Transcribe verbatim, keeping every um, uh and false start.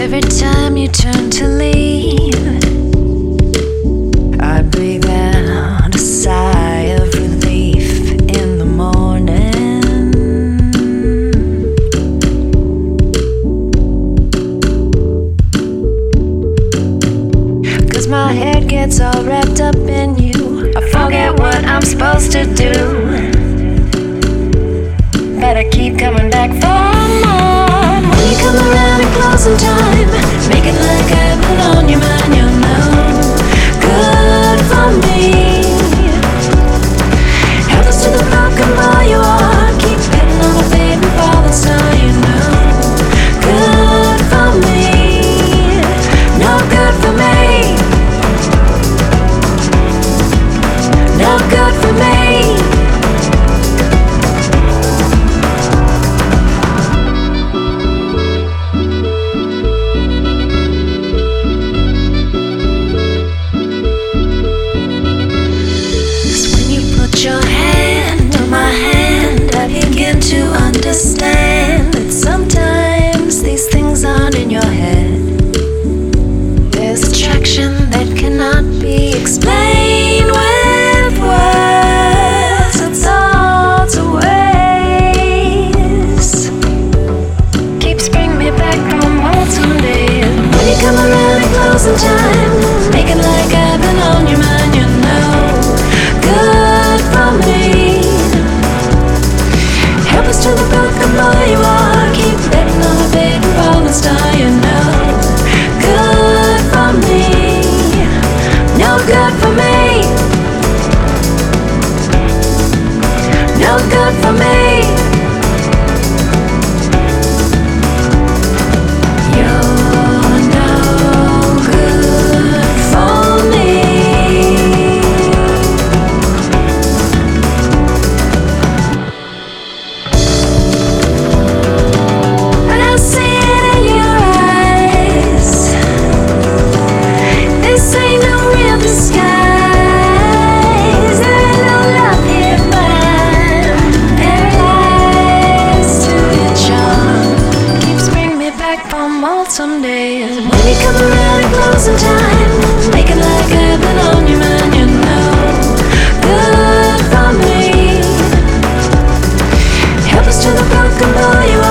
Every time you turn to leave, I breathe out a sigh of relief in the morning. 'Cause my head gets all wrapped up in you. I forget what I'm supposed to do, but I keep coming back for more. When you come around and close in time, make it like I've been on your mind. You're no good for me. Help us to the broken boy you are. Keep betting on a fading falling star. You're no good for me. No good for me. No good for me. Your hand on my hand, I begin to understand that sometimes these things aren't in your head. There's attraction that cannot be explained with words. It's all to waste. Keeps bringing me back from autumn days. When you come around and close in time, make it like I've been on your mind. You know, good for me. Help us to the broken boy you are. Keep betting on a big falling star. You know, good for me. No good for me. No good for me. Some days when you come around and close in time, make it like I've been on your mind. You know, good for me. Help us to the broken boy you are.